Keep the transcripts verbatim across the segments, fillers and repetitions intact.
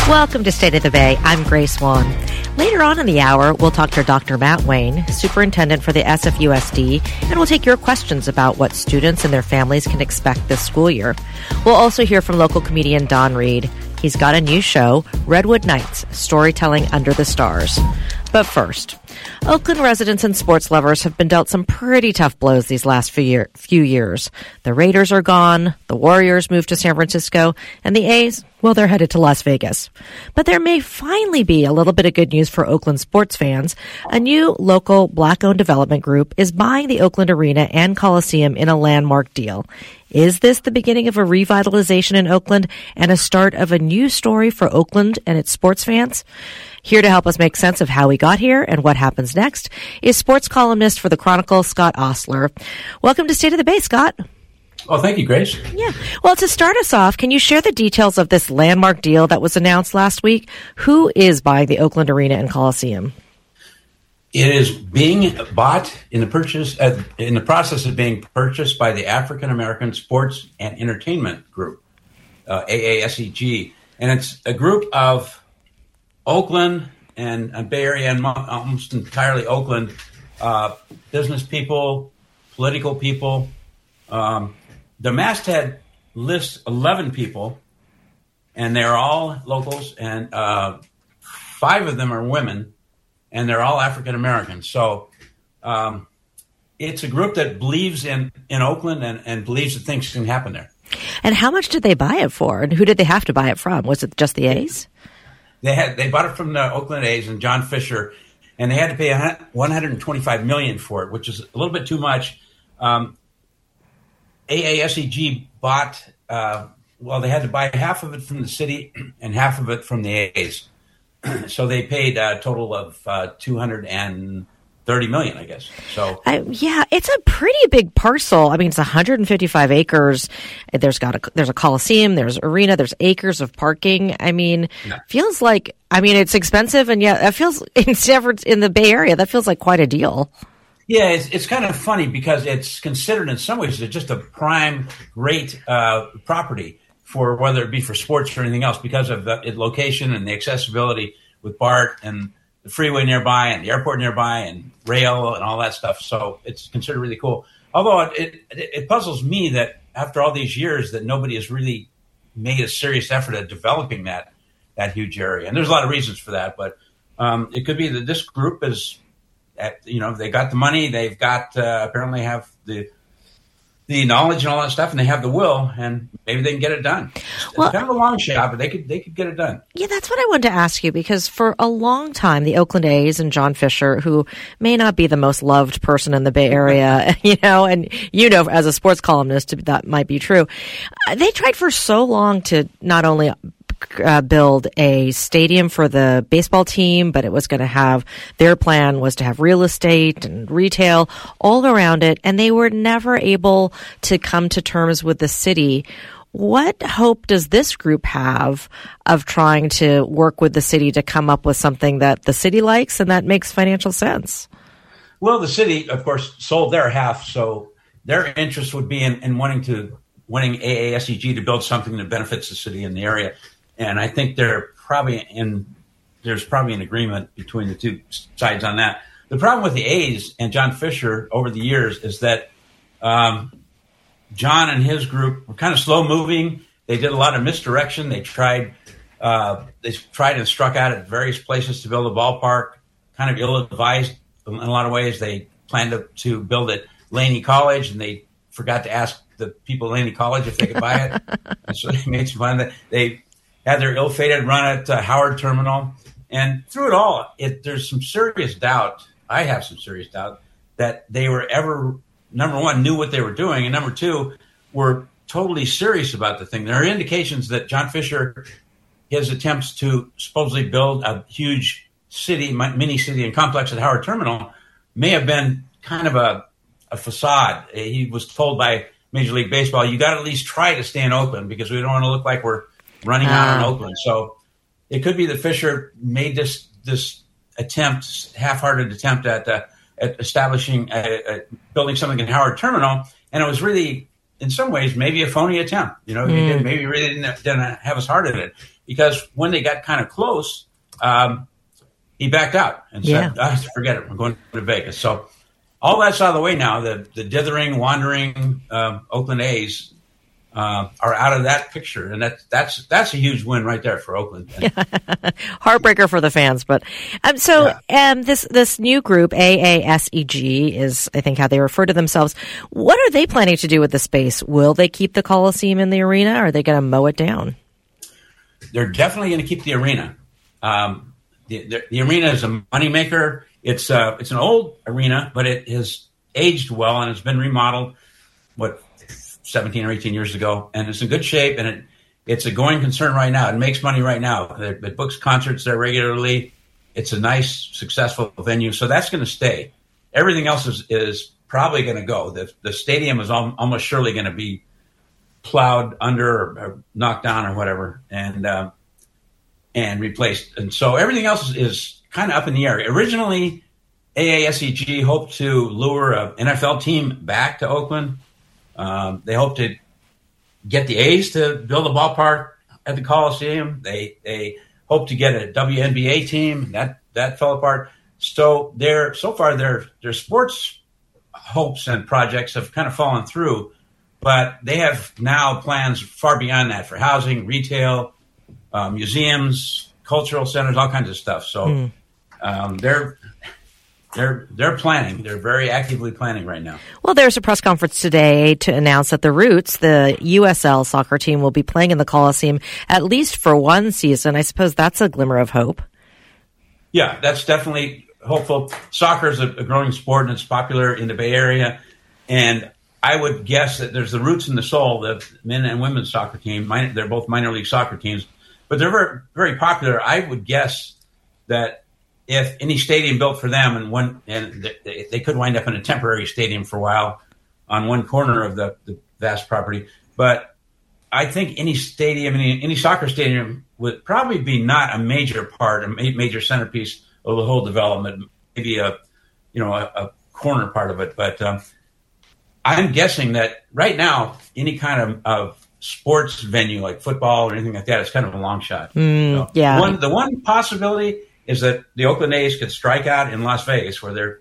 Welcome to State of the Bay. I'm Grace Wan. Later on in the hour, we'll talk to Doctor Matt Wayne, superintendent for the S F U S D, and we'll take your questions about what students and their families can expect this school year. We'll also hear from local comedian Don Reed. He's got a new show, Redwood Nights, Storytelling Under the Stars. But first, Oakland residents and sports lovers have been dealt some pretty tough blows these last few, year, few years. The Raiders are gone, the Warriors moved to San Francisco, and the A's, well, they're headed to Las Vegas. But there may finally be a little bit of good news for Oakland sports fans. A new local black-owned development group is buying the Oakland Arena and Coliseum in a landmark deal. Is this the beginning of a revitalization in Oakland and a start of a new story for Oakland and its sports fans? Here to help us make sense of how we got here and what happens next is sports columnist for the Chronicle, Scott Ostler. Welcome to State of the Bay, Scott. Oh, thank you, Grace. Yeah. Well, to start us off, can you share the details of this landmark deal that was announced last week? Who is buying the Oakland Arena and Coliseum? It is being bought in the purchase uh, in the process of being purchased by the African American Sports and Entertainment Group, uh, A A S E G, and it's a group of Oakland and, and Bay Area and almost entirely Oakland uh, business people, political people. Um, the masthead lists eleven people, and they're all locals, and uh, five of them are women. And they're all African Americans. So um, it's a group that believes in, in Oakland and, and believes that things can happen there. And how much did they buy it for? And who did they have to buy it from? Was it just the A's? They had they bought it from the Oakland A's and John Fisher, and they had to pay one hundred twenty-five million dollars for it, which is a little bit too much. Um, A A S E G bought, uh, well, they had to buy half of it from the city and half of it from the A's. So they paid a total of uh, two hundred thirty million dollars, I guess. So uh, yeah, it's a pretty big parcel. I mean, it's one hundred fifty-five acres. There's got a there's a coliseum, there's arena, there's acres of parking. I mean, yeah. feels like I mean it's expensive, and yeah, it feels in Stanford in the Bay Area that feels like quite a deal. Yeah, it's it's kind of funny because it's considered in some ways just a prime, great uh, property for whether it be for sports or anything else because of the location and the accessibility with BART and the freeway nearby and the airport nearby and rail and all that stuff. So it's considered really cool. Although it, it, it puzzles me that after all these years that nobody has really made a serious effort at developing that that huge area. And there's a lot of reasons for that, but um, it could be that this group is, at, you know, they got the money, they've got uh, apparently have the the knowledge and all that stuff, and they have the will, and maybe they can get it done. It's well, kind of a long shot, but they could they could get it done. Yeah, that's what I wanted to ask you, because for a long time, the Oakland A's and John Fisher, who may not be the most loved person in the Bay Area, you know, and you know, as a sports columnist, that might be true. They tried for so long to not only Uh, build a stadium for the baseball team, but it was going to have, their plan was to have real estate and retail all around it, and they were never able to come to terms with the city. What hope does this group have of trying to work with the city to come up with something that the city likes and that makes financial sense? Well, the city, of course, sold their half, so their interest would be in, in wanting to wanting A A S E G to build something that benefits the city and the area. And I think they're probably in, there's probably an agreement between the two sides on that. The problem with the A's and John Fisher over the years is that um, John and his group were kind of slow moving. They did a lot of misdirection. They tried, uh, they tried and struck out at various places to build a ballpark, kind of ill-advised in a lot of ways. They planned to, to build at Laney College, and they forgot to ask the people at Laney College if they could buy it. And so they made some fun that they had their ill-fated run at uh, Howard Terminal. And through it all, it, there's some serious doubt, I have some serious doubt, that they were ever, number one, knew what they were doing, and number two, were totally serious about the thing. There are indications that John Fisher, his attempts to supposedly build a huge city, mini city and complex at Howard Terminal may have been kind of a, a facade. He was told by Major League Baseball, you got to at least try to stay in Oakland because we don't want to look like we're running out in Oakland. So it could be that Fisher made this this attempt, half-hearted attempt at uh, at establishing, a, a, building something in Howard Terminal, and it was really, in some ways, maybe a phony attempt. You know, mm. he did, maybe he really didn't, didn't have his heart in it. because when they got kind of close, um, he backed out and yeah. said, oh, forget it, we're going to Vegas. So all that's out of the way now. The, the dithering, wandering um, Oakland A's uh, are out of that picture. And that, that's that's a huge win right there for Oakland. Heartbreaker for the fans. But um, so yeah. um, this, this new group, A A S E G, is, I think, how they refer to themselves. What are they planning to do with the space? Will they keep the Coliseum in the arena, or are they going to mow it down? They're definitely going to keep the arena. Um, the, the, the arena is a moneymaker. It's uh, it's an old arena, but it has aged well and it's been remodeled, what, seventeen or eighteen years ago, and it's in good shape, and it it's a going concern right now. It makes money right now. It, it books concerts there regularly. It's a nice, successful venue, so that's going to stay. Everything else is, is probably going to go. The, the stadium is al- almost surely going to be plowed under or, or knocked down or whatever, and uh, and replaced. And so everything else is, is kind of up in the air. Originally, A A S E G hoped to lure an N F L team back to Oakland. Um, they hoped to get the A's to build a ballpark at the Coliseum. They they hoped to get a W N B A team. That that fell apart. So their so far their their sports hopes and projects have kind of fallen through. But they have now plans far beyond that for housing, retail, uh, museums, cultural centers, all kinds of stuff. So mm. um, they're they're they're planning. They're very actively planning right now. Well, there's a press conference today to announce that the Roots, the U S L soccer team, will be playing in the Coliseum at least for one season. I suppose that's a glimmer of hope. Yeah, that's definitely hopeful. Soccer is a, a growing sport, and it's popular in the Bay Area. And I would guess that there's the Roots and the Soul, the men and women's soccer team. Minor, they're both minor league soccer teams, but they're very, very popular. I would guess that if any stadium built for them, and one, and they, they could wind up in a temporary stadium for a while on one corner of the, the vast property. But I think any stadium, any, any soccer stadium would probably be not a major part, a major centerpiece of the whole development, maybe a, you know, a, a corner part of it. But um, I'm guessing that right now, any kind of, of sports venue like football or anything like that is kind of a long shot. Mm, so yeah. One, the one possibility is that the Oakland A's could strike out in Las Vegas, where they're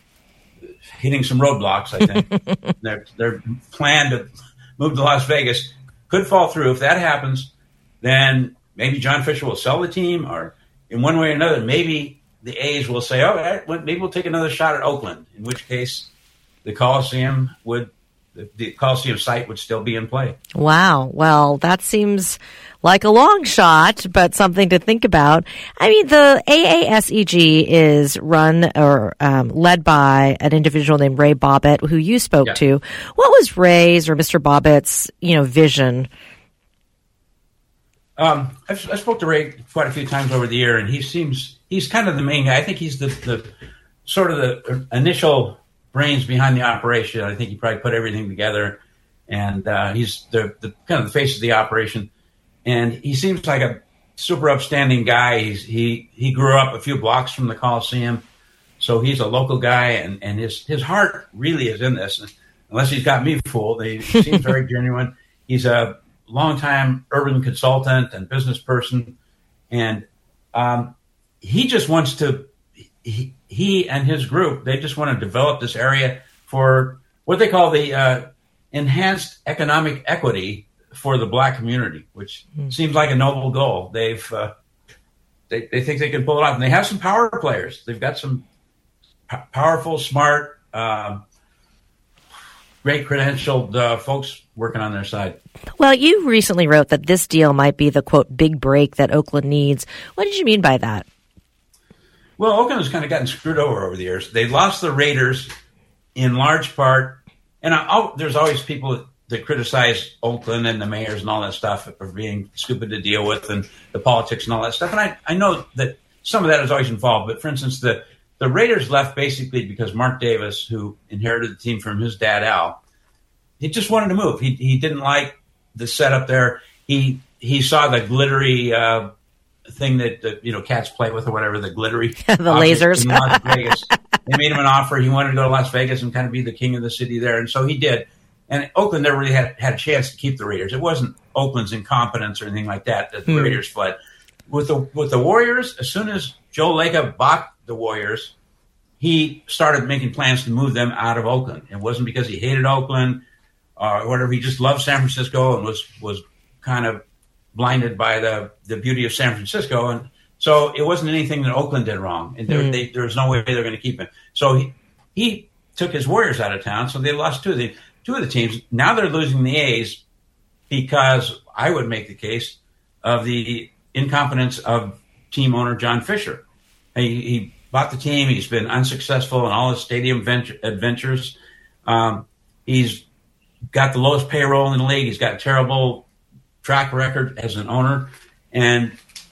hitting some roadblocks, I think. their, their plan to move to Las Vegas could fall through. If that happens, then maybe John Fisher will sell the team, or in one way or another, maybe the A's will say, oh, maybe we'll take another shot at Oakland, in which case the Coliseum would, the, the Coliseum site would still be in play. Wow. Well, that seems like a long shot, but something to think about. I mean, the A A S E G is run or um, led by an individual named Ray Bobbitt, who you spoke yeah. to. What was Ray's or Mister Bobbitt's, you know, vision? Um, I've, I spoke to Ray quite a few times over the year, and he seems he's kind of the main guy. I think he's the, the sort of the initial brains behind the operation. I think he probably put everything together, and uh, he's the, the kind of the face of the operation. And he seems like a super upstanding guy. He's, he he grew up a few blocks from the Coliseum, so he's a local guy, and, and his, his heart really is in this. Unless he's got me fooled, he seems very genuine. He's a longtime urban consultant and business person, and um, he just wants to. He, he and his group, they just want to develop this area for what they call the uh, enhanced economic equity for the black community, which mm. seems like a noble goal. They've uh, they, they think they can pull it off, and they have some power players. They've got some p- powerful, smart, uh, great credentialed uh, folks working on their side. Well, you recently wrote that this deal might be the, quote, big break that Oakland needs. What did you mean by that? Well, Oakland has kind of gotten screwed over over the years. They lost the Raiders in large part, and I, I'll, there's always people that criticize Oakland and the mayors and all that stuff for being stupid to deal with, and the politics and all that stuff. And I, I know that some of that is always involved. But for instance, the, the Raiders left basically because Mark Davis, who inherited the team from his dad, Al, he just wanted to move. He he didn't like the setup there. He he saw the glittery uh, thing that, that you know cats play with or whatever, the glittery the lasers in Las Vegas. They made him an offer. He wanted to go to Las Vegas and kind of be the king of the city there, and so he did. And Oakland never really had, had a chance to keep the Raiders. It wasn't Oakland's incompetence or anything like that that the mm. Raiders fled. With the with the Warriors, as soon as Joe Lacob bought the Warriors, he started making plans to move them out of Oakland. It wasn't because he hated Oakland or whatever. He just loved San Francisco and was was kind of blinded by the, the beauty of San Francisco. And so it wasn't anything that Oakland did wrong. And there, mm. they, there was no way they're going to keep him. So he, he took his Warriors out of town. So they lost two of the two of the teams. Now they're losing the A's because I would make the case of the incompetence of team owner John Fisher. He, he bought the team. He's been unsuccessful in all his stadium venture, adventures. Um, he's got the lowest payroll in the league. He's got a terrible track record as an owner. And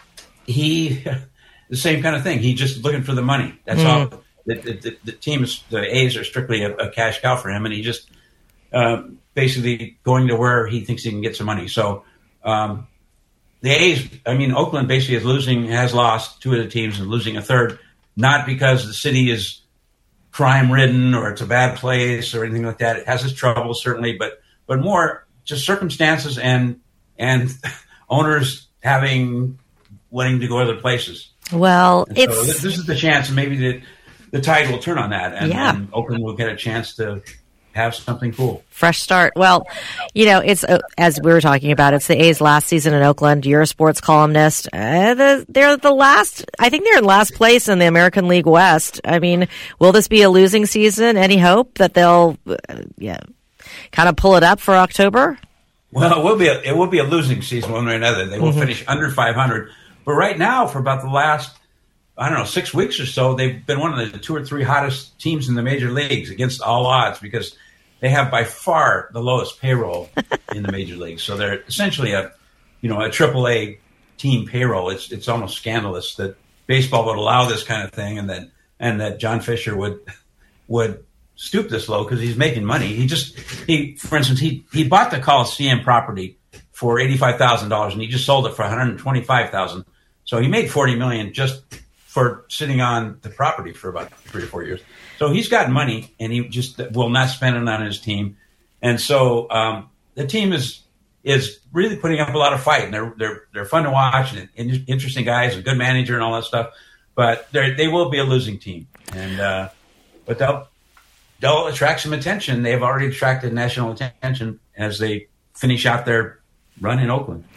he, the same kind of thing. He's just looking for the money. That's mm. all. The, the, the team is, the A's are strictly a, a cash cow for him. And he just uh, basically going to where he thinks he can get some money. So, um, the A's, I mean, Oakland basically is losing, has lost two of the teams and losing a third, not because the city is crime-ridden or it's a bad place or anything like that. It has its troubles, certainly, but but more just circumstances and and owners having wanting to go other places. Well, and it's so this, this is the chance, and maybe the the tide will turn on that, and, yeah. and Oakland will get a chance to have something cool. Fresh start. Well, you know, it's uh, as we were talking about, it's the A's last season in Oakland. You're a sports columnist. Uh, the, they're the last, I think they're in last place in the American League West. I mean, will this be a losing season? Any hope that they'll, uh, yeah, kind of pull it up for October? Well, it will be a, it will be a losing season one way or another. They will mm-hmm. finish under five hundred. But right now, for about the last, I don't know, six weeks or so, they've been one of the two or three hottest teams in the major leagues against all odds because they have by far the lowest payroll in the major leagues. So they're essentially a, you know, a triple A team payroll. It's it's almost scandalous that baseball would allow this kind of thing, and that and that John Fisher would would stoop this low because he's making money. He just he, for instance, he he bought the Coliseum property for eighty-five thousand dollars, and he just sold it for one hundred twenty-five thousand dollars. So he made forty million dollars just for sitting on the property for about three or four years. So he's got money, and he just will not spend it on his team. And so um, the team is is really putting up a lot of fight, and they're they're they're fun to watch and, and interesting guys, a good manager, and all that stuff. But they they will be a losing team, and uh, but they'll they'll attract some attention. They've already attracted national attention as they finish out their run in Oakland.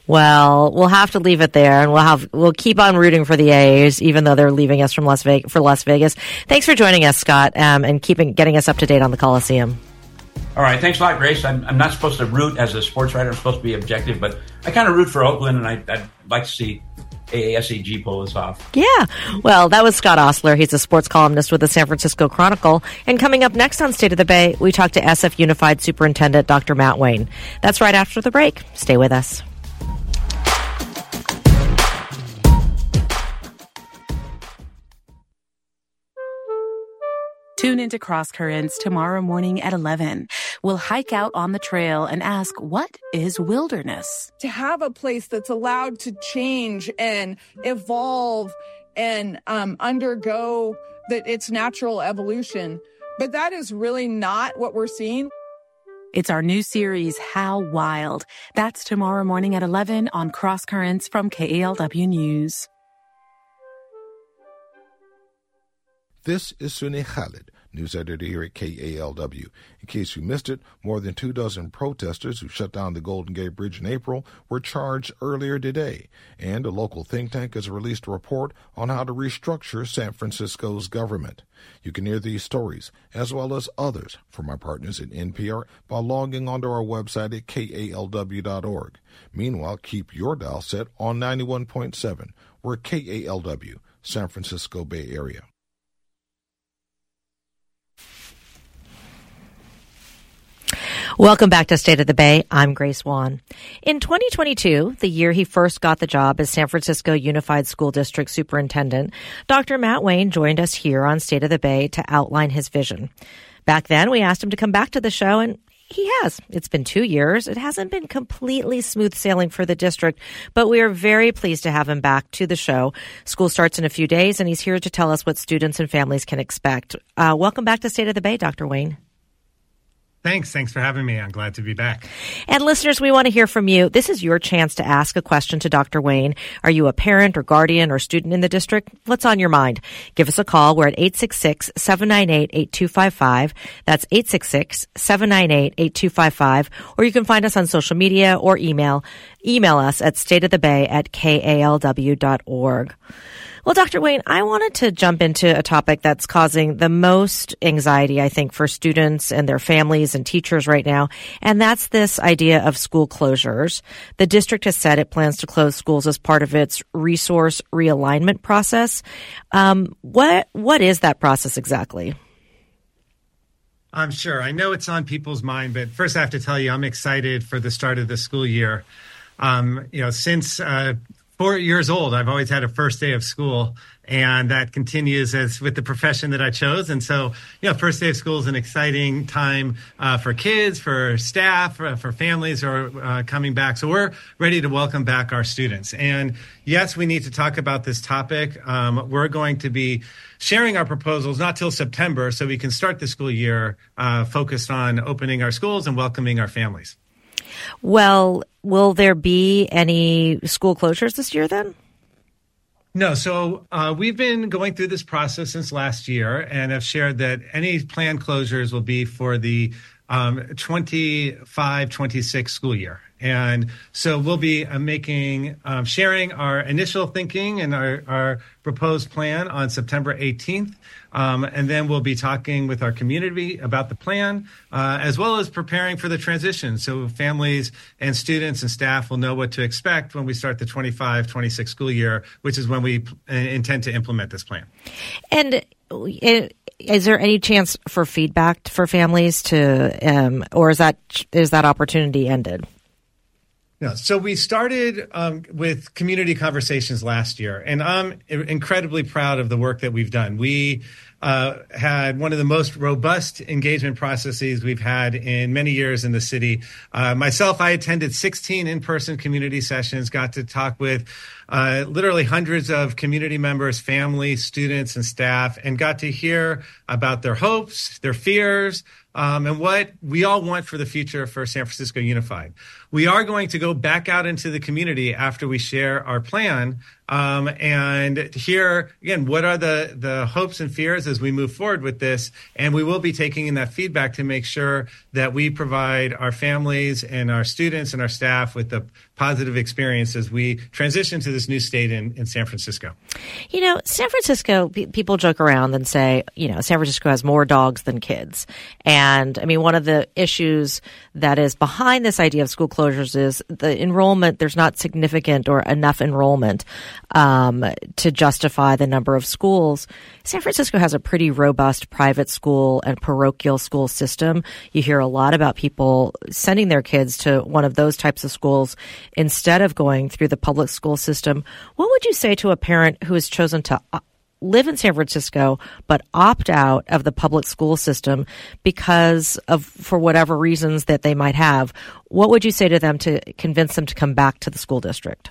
Well, we'll have to leave it there, and we'll have we'll keep on rooting for the A's, even though they're leaving us from Las Vegas for Las Vegas. Thanks for joining us, Scott, um, and keeping getting us up to date on the Coliseum. All right, thanks a lot, Grace. I'm, I'm not supposed to root as a sports writer. I'm supposed to be objective, but I kind of root for Oakland, and I, I'd like to see A A S E G pull this off. Yeah. Well, that was Scott Ostler. He's a sports columnist with the San Francisco Chronicle. And coming up next on State of the Bay, we talk to S F Unified Superintendent Doctor Matt Wayne. That's right after the break. Stay with us. Tune into Cross Currents tomorrow morning at eleven. We'll hike out on the trail and ask, what is wilderness? To have a place that's allowed to change and evolve and um, undergo that its natural evolution. But that is really not what we're seeing. It's our new series, How Wild. That's tomorrow morning at eleven on Cross Currents from K A L W News. This is Sunny Khalid, news editor here at K A L W. In case you missed it, more than two dozen protesters who shut down the Golden Gate Bridge in April were charged earlier today, and a local think tank has released a report on how to restructure San Francisco's government. You can hear these stories, as well as others, from our partners at N P R by logging onto our website at K A L W dot org. Meanwhile, keep your dial set on ninety-one point seven. We're K A L W, San Francisco Bay Area. Welcome back to State of the Bay. I'm Grace Wan. In twenty twenty-two, the year he first got the job as San Francisco Unified School District Superintendent, Doctor Matt Wayne joined us here on State of the Bay to outline his vision. Back then, we asked him to come back to the show, and he has. It's been two years. It hasn't been completely smooth sailing for the district, but we are very pleased to have him back to the show. School starts in a few days, and he's here to tell us what students and families can expect. Uh, welcome back to State of the Bay, Doctor Wayne. Thanks. Thanks for having me. I'm glad to be back. And listeners, we want to hear from you. This is your chance to ask a question to Doctor Wayne. Are you a parent or guardian or student in the district? What's on your mind? Give us a call. We're at eight six six, seven nine eight, eight two five five. That's eight six six, seven nine eight, eight two five five. Or you can find us on social media or email. Email us at stateofthebay at K A L W dot org. Well, Doctor Wayne, I wanted to jump into a topic that's causing the most anxiety, I think, for students and their families and teachers right now, and that's this idea of school closures. The district has said it plans to close schools as part of its resource realignment process. Um, what what is that process exactly? I'm sure. I know it's on people's mind, but first I have to tell you I'm excited for the start of the school year. Um, you know, since uh, four years old, I've always had a first day of school, and that continues as with the profession that I chose. And so, you know, first day of school is an exciting time uh, for kids, for staff, for, for families who are uh, coming back. So we're ready to welcome back our students. And yes, we need to talk about this topic. Um, we're going to be sharing our proposals not till September, so we can start the school year uh, focused on opening our schools and welcoming our families. Well, will there be any school closures this year then? No. So uh, we've been going through this process since last year and have shared that any planned closures will be for the um, twenty-five twenty-six school year. And so we'll be uh, making, um, sharing our initial thinking and our, our proposed plan on September eighteenth. Um, and then we'll be talking with our community about the plan, uh, as well as preparing for the transition. So families and students and staff will know what to expect when we start the twenty-five twenty-six school year, which is when we uh, intend to implement this plan. And is there any chance for feedback for families to, um, or is that is that opportunity ended? No. So we started um, with community conversations last year, and I'm incredibly proud of the work that we've done. We uh, had one of the most robust engagement processes we've had in many years in the city. Uh, myself, I attended sixteen in-person community sessions, got to talk with uh, literally hundreds of community members, families, students, and staff, and got to hear about their hopes, their fears, Um, and what we all want for the future for San Francisco Unified. We are going to go back out into the community after we share our plan um, and hear, again, what are the, the hopes and fears as we move forward with this. And we will be taking in that feedback to make sure that we provide our families and our students and our staff with the positive experience as we transition to this new state in, in San Francisco. You know, San Francisco, p- people joke around and say, you know, San Francisco has more dogs than kids. And I mean, one of the issues that is behind this idea of school closures is the enrollment. There's not significant or enough enrollment um, to justify the number of schools. San Francisco has a pretty robust private school and parochial school system. You hear a lot about people sending their kids to one of those types of schools instead of going through the public school system. What would you say to a parent who has chosen to live in San Francisco but opt out of the public school system because of, for whatever reasons that they might have? What would you say to them to convince them to come back to the school district?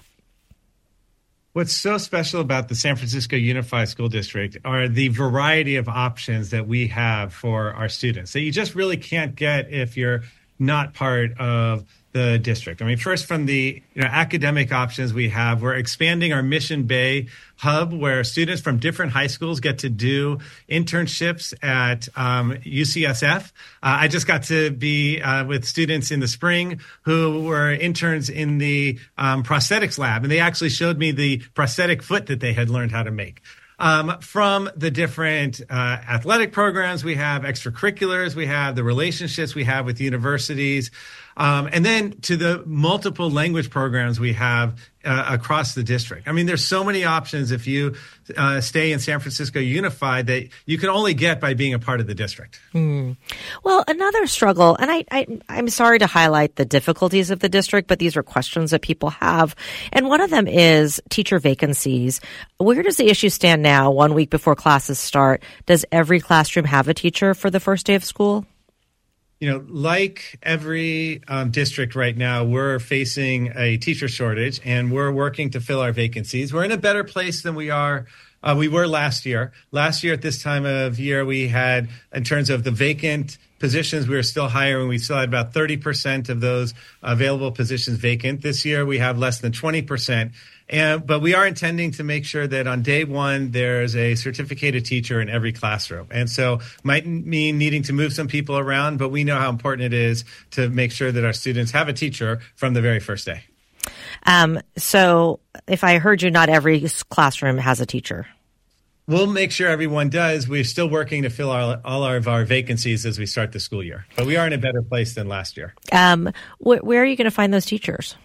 What's so special about the San Francisco Unified School District are the variety of options that we have for our students that you just really can't get if you're not part of the district. I mean, first from the you know, academic options we have, we're expanding our Mission Bay hub where students from different high schools get to do internships at um, U C S F. Uh, I just got to be uh, with students in the spring who were interns in the um, prosthetics lab, and they actually showed me the prosthetic foot that they had learned how to make. Um, from the different uh, athletic programs we have, extracurriculars we have, the relationships we have with universities, um, and then to the multiple language programs we have uh, across the district. I mean, there's so many options if you uh, stay in San Francisco Unified that you can only get by being a part of the district. Mm. Well, another struggle, and I, I, I'm sorry to highlight the difficulties of the district, but these are questions that people have. And one of them is teacher vacancies. Where does the issue stand now, one week before classes start? Does every classroom have a teacher for the first day of school? You know, like every um, district right now, we're facing a teacher shortage, and we're working to fill our vacancies. We're in a better place than we are Uh, we were last year. Last year at this time of year, we had, in terms of the vacant positions, we were still hiring. We still had about thirty percent of those available positions vacant. This year, we have less than twenty percent. And, but we are intending to make sure that on day one, there's a certificated teacher in every classroom. And so might mean needing to move some people around, but we know how important it is to make sure that our students have a teacher from the very first day. Um, so if I heard you, not every classroom has a teacher. We'll make sure everyone does. We're still working to fill all, all of our vacancies as we start the school year. But we are in a better place than last year. Um, wh- where are you going to find those teachers?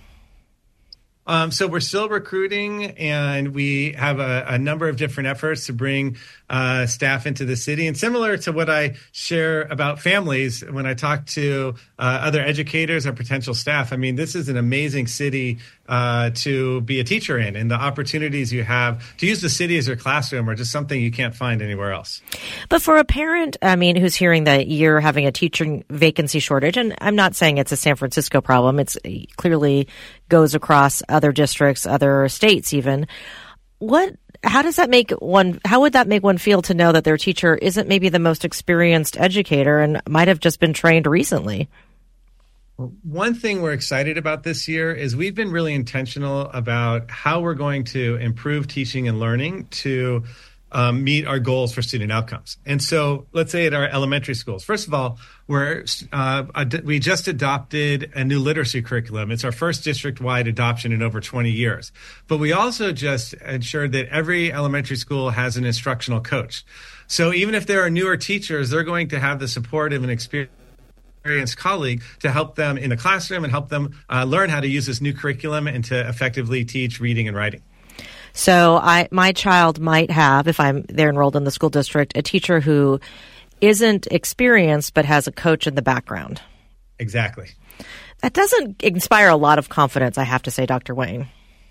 Um, so we're still recruiting, and we have a, a number of different efforts to bring uh, staff into the city. And similar to what I share about families, when I talk to uh, other educators or potential staff, I mean, this is an amazing city uh, to be a teacher in, and the opportunities you have to use the city as your classroom are just something you can't find anywhere else. But for a parent, I mean, who's hearing that you're having a teaching vacancy shortage, and I'm not saying it's a San Francisco problem, it's it clearly goes across other districts, other states even. What, how does that make one, how would that make one feel to know that their teacher isn't maybe the most experienced educator and might have just been trained recently? One thing we're excited about this year is we've been really intentional about how we're going to improve teaching and learning to um, meet our goals for student outcomes. And so let's say at our elementary schools, first of all, we're, uh, ad- we just adopted a new literacy curriculum. It's our first district-wide adoption in over twenty years. But we also just ensured that every elementary school has an instructional coach. So even if there are newer teachers, they're going to have the support of an experienced experienced colleague to help them in the classroom and help them uh, learn how to use this new curriculum and to effectively teach reading and writing. So I, my child might have, if I'm they're enrolled in the school district, a teacher who isn't experienced but has a coach in the background. Exactly. That doesn't inspire a lot of confidence, I have to say, Doctor Wayne.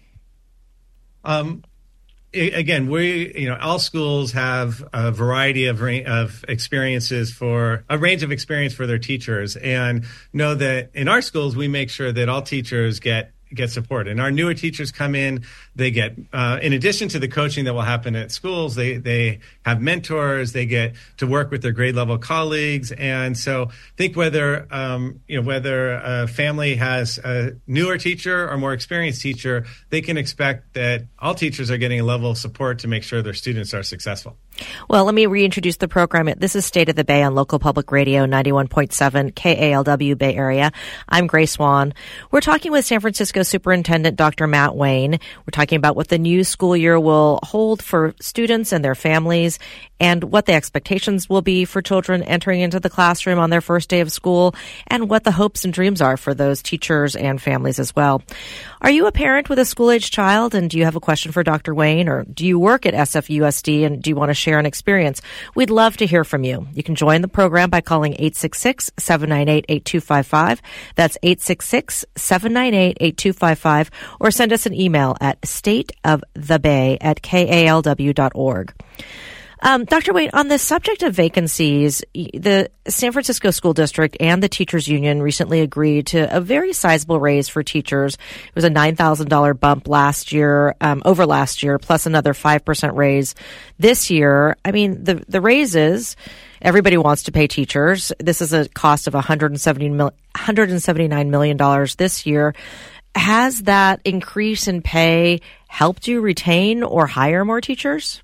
Um. Again, we, you know, all schools have a variety of of experiences for a range of experience for their teachers, and know that in our schools we make sure that all teachers get get support. And our newer teachers come in, they get, uh, in addition to the coaching that will happen at schools, they, they have mentors, they get to work with their grade level colleagues. And so think whether, um, you know, whether a family has a newer teacher or more experienced teacher, they can expect that all teachers are getting a level of support to make sure their students are successful. Well, let me reintroduce the program. This is State of the Bay on local public radio, ninety-one point seven K A L W Bay Area. I'm Grace Swan. We're talking with San Francisco Superintendent Doctor Matt Wayne. We're talking about what the new school year will hold for students and their families, and what the expectations will be for children entering into the classroom on their first day of school, and what the hopes and dreams are for those teachers and families as well. Are you a parent with a school-age child, and do you have a question for Doctor Wayne, or do you work at S F U S D and do you want to share an experience? We'd love to hear from you. You can join the program by calling eight six six, seven nine eight, eight two five five. That's eight six six, seven nine eight, eight two five five, or send us an email at stateofthebay at K A L W dot org. Um, Doctor Wayne, on the subject of vacancies, the San Francisco School District and the Teachers Union recently agreed to a very sizable raise for teachers. It was a nine thousand dollars bump last year, um, over last year, plus another five percent raise this year. I mean, the, the raises, everybody wants to pay teachers. This is a cost of one hundred seventy-nine million dollars this year. Has that increase in pay helped you retain or hire more teachers?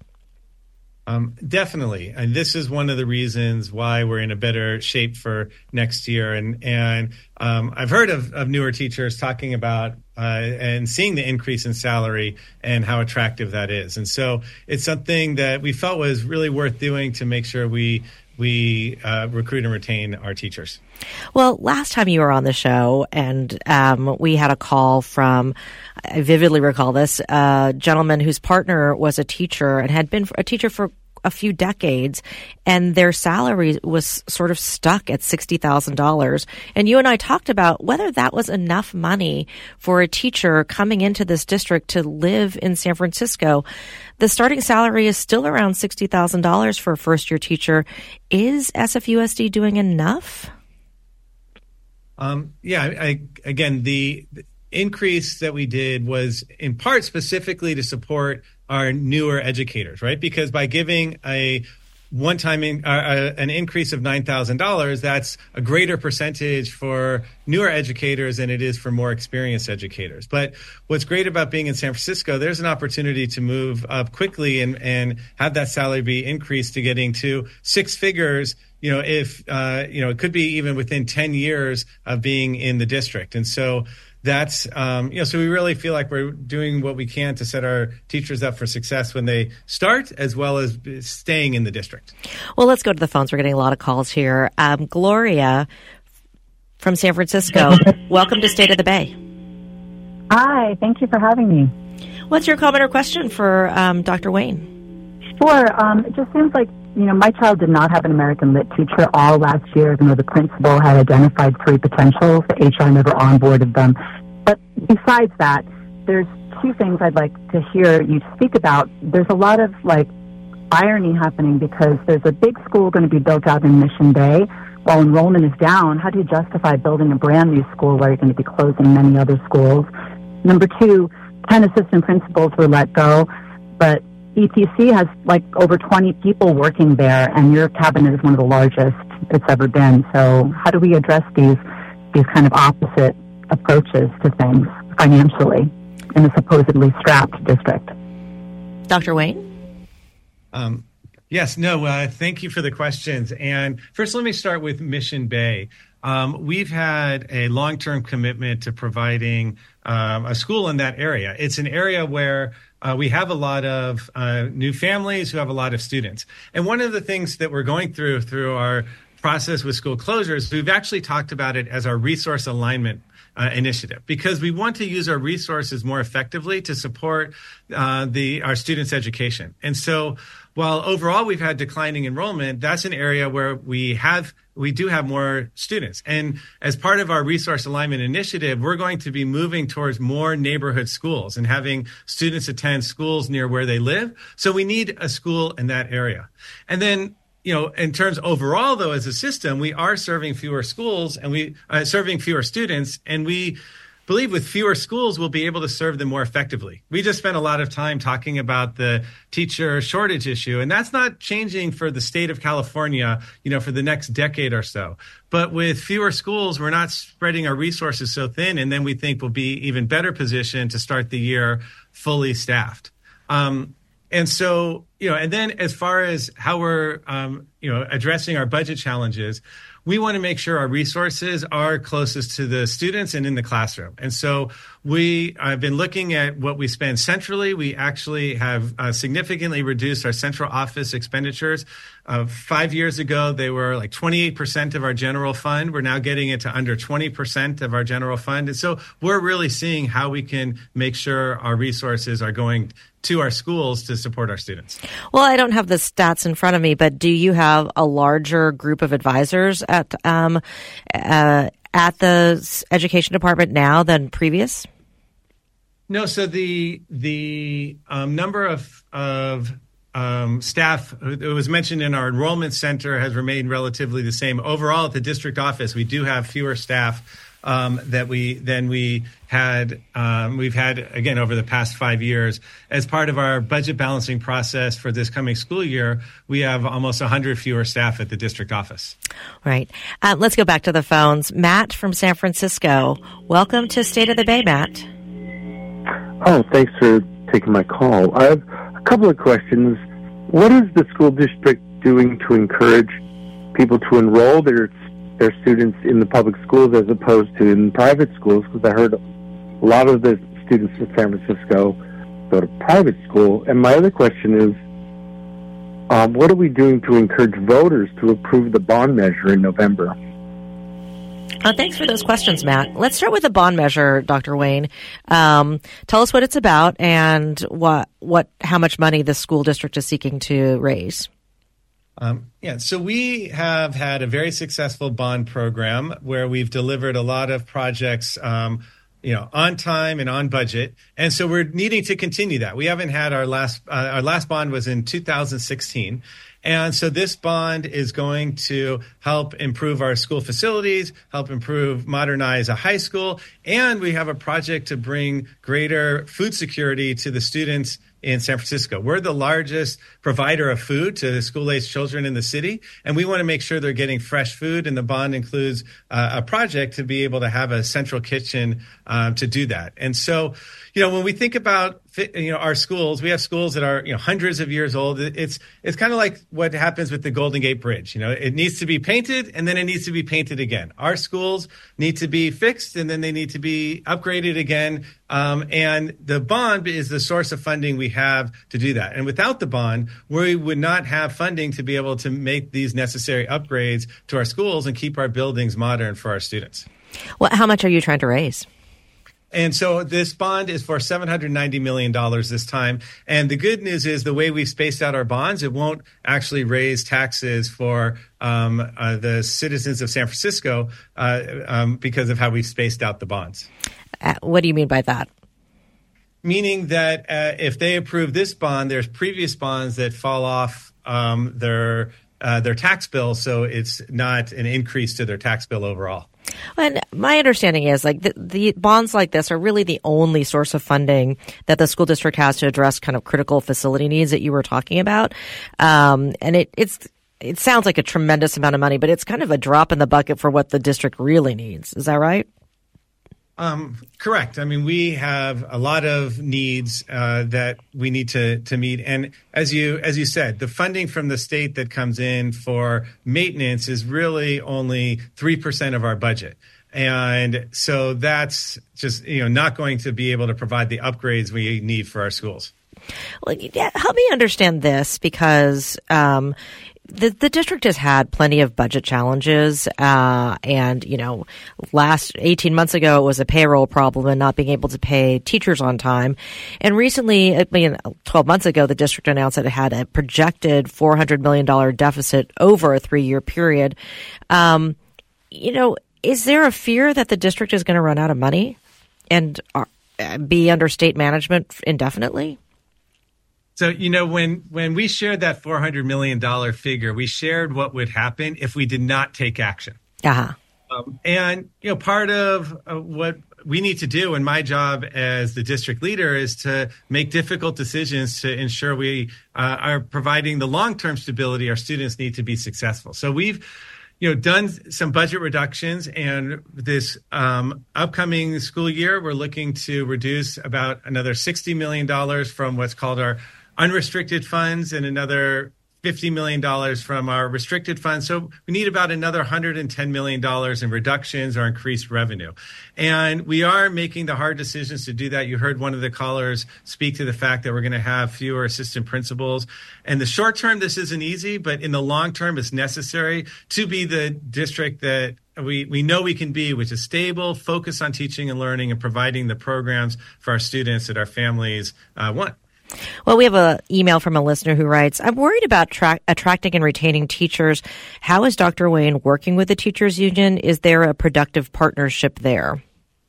Um, definitely. And this is one of the reasons why we're in a better shape for next year. And, and um, I've heard of, of newer teachers talking about uh, and seeing the increase in salary and how attractive that is. And so it's something that we felt was really worth doing to make sure we we uh, recruit and retain our teachers. Well, last time you were on the show, and um, we had a call from, I vividly recall this, a gentleman whose partner was a teacher and had been a teacher for a few decades, and their salary was sort of stuck at sixty thousand dollars. And you and I talked about whether that was enough money for a teacher coming into this district to live in San Francisco. The starting salary is still around sixty thousand dollars for a first-year teacher. Is S F U S D doing enough? Um, yeah, I, again, the, the increase that we did was in part specifically to support our newer educators, right? Because by giving a one-time in, uh, uh, an increase of nine thousand dollars, that's a greater percentage for newer educators than it is for more experienced educators. But what's great about being in San Francisco, there's an opportunity to move up quickly and, and have that salary be increased to getting to six figures, you know, if, uh, you know, it could be even within ten years of being in the district. And so that's, um, you know, so we really feel like we're doing what we can to set our teachers up for success when they start, as well as staying in the district. Well, let's go to the phones. We're getting a lot of calls here. Um, Gloria from San Francisco, welcome to State of the Bay. Hi, thank you for having me. What's your comment or question for um, Doctor Wayne? Sure. Um, it just seems like, you know, my child did not have an American Lit teacher all last year, even though the principal had identified three potentials. The H R never onboarded them. But besides that, there's two things I'd like to hear you speak about. There's a lot of, like, irony happening because there's a big school going to be built out in Mission Bay. While enrollment is down, how do you justify building a brand new school while you're going to be closing many other schools? Number two, ten assistant principals were let go, but E T C has like over twenty people working there, and your cabinet is one of the largest it's ever been. So how do we address these these kind of opposite approaches to things financially in a supposedly strapped district? Doctor Wayne? Um, yes, no, uh, thank you for the questions. And first, let me start with Mission Bay. Um, we've had a long-term commitment to providing um, a school in that area. It's an area where uh, we have a lot of uh, new families who have a lot of students. And one of the things that we're going through through our process with school closures, we've actually talked about it as our resource alignment uh, initiative, because we want to use our resources more effectively to support uh, the our students' education. And so while overall we've had declining enrollment, that's an area where we have we do have more students. And as part of our resource alignment initiative, we're going to be moving towards more neighborhood schools and having students attend schools near where they live. So we need a school in that area. And then, you know, in terms overall, though, as a system, we are serving fewer schools and we uh, serving fewer students, and we believe with fewer schools, we'll be able to serve them more effectively. We just spent a lot of time talking about the teacher shortage issue, and that's not changing for the state of California, you know, for the next decade or so. But with fewer schools, we're not spreading our resources so thin, and then we think we'll be even better positioned to start the year fully staffed. Um, and so, you know, and then as far as how we're, um, you know, addressing our budget challenges, we want to make sure our resources are closest to the students and in the classroom. And so we have been looking at what we spend centrally. We actually have uh, significantly reduced our central office expenditures. Uh, five years ago, they were like twenty-eight percent of our general fund. We're now getting it to under twenty percent of our general fund. And so we're really seeing how we can make sure our resources are going to our schools to support our students. Well, I don't have the stats in front of me, but do you have a larger group of advisors at um, uh, at the education department now than previous? No. So the the um, number of of um, staff, it was mentioned in our enrollment center, has remained relatively the same. Overall, at the district office, we do have fewer staff Um, that we than we had um, we've had again over the past five years. As part of our budget balancing process for this coming school year, we have almost one hundred fewer staff at the district office. Right. Uh, let's go back to the phones. Matt from San Francisco. Welcome to State of the Bay, Matt. Oh, thanks for taking my call. I have a couple of questions. What is the school district doing to encourage people to enroll their their students in the public schools as opposed to in private schools? Because I heard a lot of the students in San Francisco go to private school. And my other question is, um, what are we doing to encourage voters to approve the bond measure in November? Uh, thanks for those questions, Matt. Let's start with the bond measure, Doctor Wayne. Um, tell us what it's about and what what how much money the school district is seeking to raise. Um, yeah, so we have had a very successful bond program where we've delivered a lot of projects, um, you know, on time and on budget, and so we're needing to continue that. We haven't had our last uh, our last bond was in two thousand sixteen, and so this bond is going to help improve our school facilities, help improve, modernize a high school, and we have a project to bring greater food security to the students in San Francisco. We're the largest provider of food to school-aged children in the city, and we want to make sure they're getting fresh food, and the bond includes uh, a project to be able to have a central kitchen um, to do that. And so, you know, when we think about, you know, our schools, we have schools that are, you know, hundreds of years old. It's it's kind of like what happens with the Golden Gate Bridge. You know, it needs to be painted, and then it needs to be painted again. Our schools need to be fixed, and then they need to be upgraded again. Um, and the bond is the source of funding we have to do that. And without the bond, we would not have funding to be able to make these necessary upgrades to our schools and keep our buildings modern for our students. Well, how much are you trying to raise? And so this bond is for seven hundred ninety million dollars this time. And the good news is the way we've spaced out our bonds, it won't actually raise taxes for um, uh, the citizens of San Francisco uh, um, because of how we've spaced out the bonds. Uh, what do you mean by that? Meaning that uh, if they approve this bond, there's previous bonds that fall off um, their uh, their tax bill, so it's not an increase to their tax bill overall. And my understanding is like the, the bonds like this are really the only source of funding that the school district has to address kind of critical facility needs that you were talking about. Um, and it, it's, it sounds like a tremendous amount of money, but it's kind of a drop in the bucket for what the district really needs. Is that right? Um, correct. I mean, we have a lot of needs uh, that we need to to meet, and as you as you said, the funding from the state that comes in for maintenance is really only three percent of our budget, and so that's just you know not going to be able to provide the upgrades we need for our schools. Well, yeah, help me understand this because. Um, The, the district has had plenty of budget challenges, uh, and, you know, last eighteen months ago, it was a payroll problem and not being able to pay teachers on time. And recently, I mean, twelve months ago, the district announced that it had a projected four hundred million dollars deficit over a three-year period. Um, you know, is there a fear that the district is going to run out of money and uh, be under state management indefinitely? So, you know, when, when we shared that four hundred million dollars figure, we shared what would happen if we did not take action. Uh-huh. Um, and, you know, part of uh, what we need to do, and my job as the district leader, is to make difficult decisions to ensure we uh, are providing the long-term stability our students need to be successful. So we've you know, done some budget reductions, and this um, upcoming school year, we're looking to reduce about another sixty million dollars from what's called our unrestricted funds and another fifty million dollars from our restricted funds. So we need about another one hundred ten million dollars in reductions or increased revenue. And we are making the hard decisions to do that. You heard one of the callers speak to the fact that we're going to have fewer assistant principals. In the short term, this isn't easy, but in the long term, it's necessary to be the district that we, we know we can be, which is stable, focused on teaching and learning and providing the programs for our students that our families uh, want. Well, we have an email from a listener who writes, I'm worried about tra- attracting and retaining teachers. How is Doctor Wayne working with the teachers union? Is there a productive partnership there?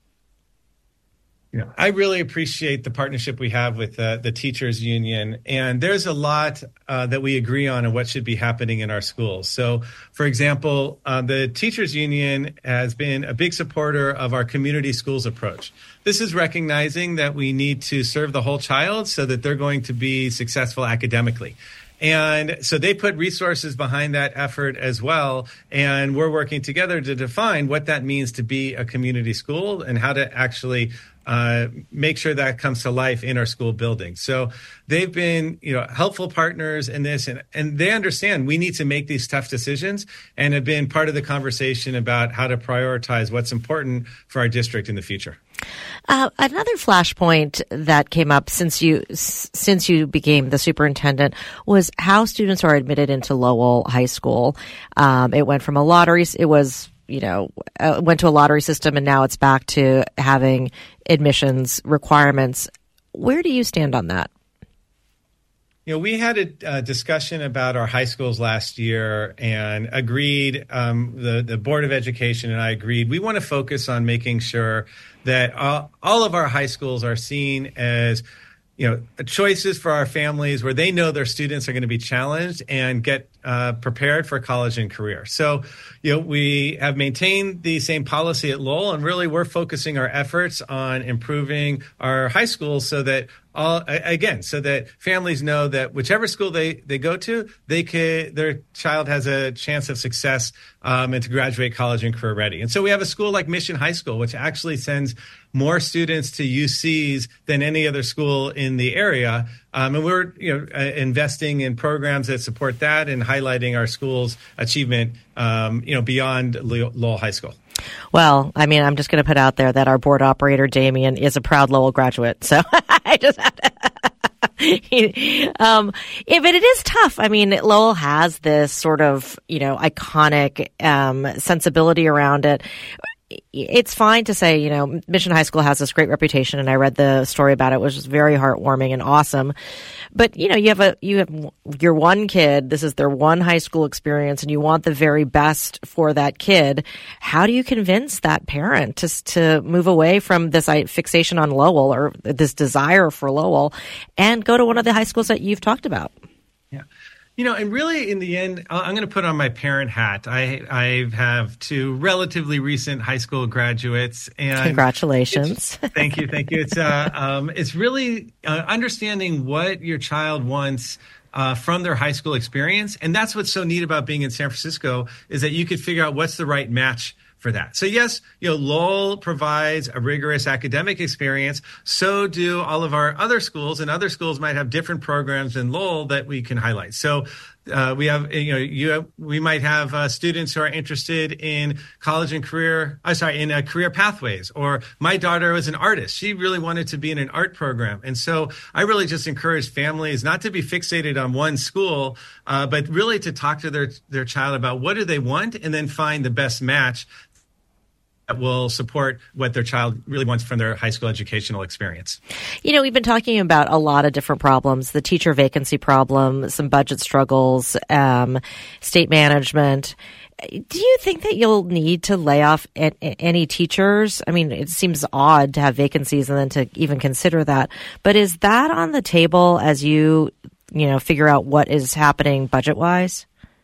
Yeah, I really appreciate the partnership we have with uh, the teachers union. And there's a lot uh, that we agree on and what should be happening in our schools. So, for example, uh, the teachers union has been a big supporter of our community schools approach. This is recognizing that we need to serve the whole child so that they're going to be successful academically. And so they put resources behind that effort as well. And we're working together to define what that means to be a community school and how to actually uh, make sure that comes to life in our school buildings. So they've been, you know, helpful partners in this, and, and they understand we need to make these tough decisions and have been part of the conversation about how to prioritize what's important for our district in the future. Uh, another flashpoint that came up since you since you became the superintendent was how students are admitted into Lowell High School. Um, it went from a lottery. It was, you know, uh, went to a lottery system, and now it's back to having admissions requirements. Where do you stand on that? You know, we had a uh, discussion about our high schools last year and agreed, um, the, the Board of Education and I agreed, we want to focus on making sure that all, all of our high schools are seen as, you know, choices for our families where they know their students are going to be challenged and get uh, prepared for college and career. So, you know, we have maintained the same policy at Lowell, and really we're focusing our efforts on improving our high schools so that all, again, so that families know that whichever school they, they go to, they could, their child has a chance of success um, and to graduate college and career ready. And so we have a school like Mission High School, which actually sends more students to U Cs than any other school in the area. Um, and we're you know, uh, investing in programs that support that and highlighting our school's achievement um, you know, beyond Lowell High School. Well, I mean, I'm just going to put out there that our board operator, Damien, is a proud Lowell graduate. So I just have to. um, yeah, but it is tough. I mean, Lowell has this sort of, you know, iconic um, sensibility around it. It's fine to say, you know, Mission High School has this great reputation, and I read the story about it, which was very heartwarming and awesome. But, you know, you have a, you have your one kid, this is their one high school experience, and you want the very best for that kid. How do you convince that parent to, to move away from this fixation on Lowell or this desire for Lowell and go to one of the high schools that you've talked about? Yeah. You know, and really, in the end, I'm going to put on my parent hat. I I have two relatively recent high school graduates, and congratulations! Thank you, thank you. It's uh, um, it's really uh, understanding what your child wants uh, from their high school experience, and that's what's so neat about being in San Francisco is that you could figure out what's the right match for that. So yes, you know, Lowell provides a rigorous academic experience. So do all of our other schools, and other schools might have different programs than Lowell that we can highlight. So uh, we have, you know, you have, we might have uh, students who are interested in college and career, uh, sorry, in uh, career pathways. Or my daughter was an artist. She really wanted to be in an art program. And so I really just encourage families not to be fixated on one school, uh, but really to talk to their, their child about what do they want, and then find the best match that will support what their child really wants from their high school educational experience. You know, we've been talking about a lot of different problems, the teacher vacancy problem, some budget struggles, um, state management. Do you think that you'll need to lay off any teachers? I mean, it seems odd to have vacancies and then to even consider that. But is that on the table as you, you know, figure out what is happening budget-wise?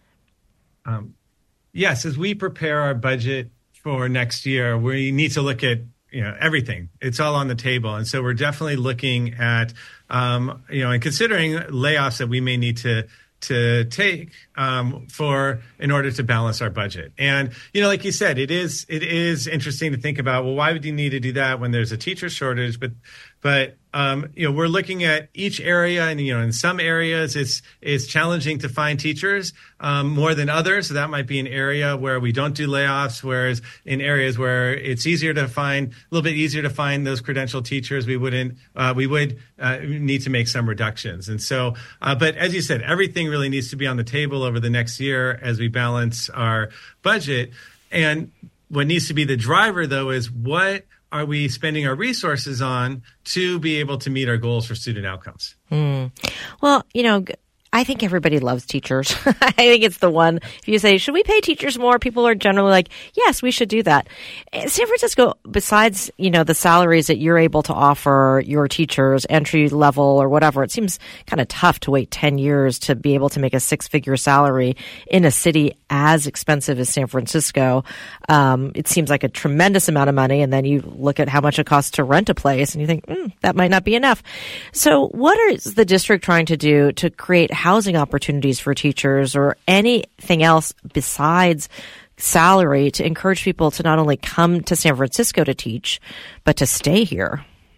Um, yes, as we prepare our budget for next year, we need to look at, you know, everything. It's all on the table. And so we're definitely looking at, um, you know, and considering layoffs that we may need to to take um, for in order to balance our budget. And, you know, like you said, it is it is interesting to think about, well, why would you need to do that when there's a teacher shortage? But but um, you know, we're looking at each area, and, you know, in some areas it's it's challenging to find teachers um, more than others. So that might be an area where we don't do layoffs, whereas in areas where it's easier to find, a little bit easier to find those credentialed teachers, we wouldn't, uh, we would uh, need to make some reductions. And so, uh, but as you said, everything really needs to be on the table over the next year as we balance our budget. And what needs to be the driver, though, is what are we spending our resources on to be able to meet our goals for student outcomes? Mm. Well, you know, I think everybody loves teachers. I think it's the one, if you say, should we pay teachers more? People are generally like, yes, we should do that. San Francisco, besides, you know, the salaries that you're able to offer your teachers, entry level or whatever, it seems kind of tough to wait ten years to be able to make a six-figure salary in a city as expensive as San Francisco. Um, it seems like a tremendous amount of money. And then you look at how much it costs to rent a place and you think, mm, that might not be enough. So what is the district trying to do to create housing opportunities for teachers or anything else besides salary to encourage people to not only come to San Francisco to teach, but to stay here?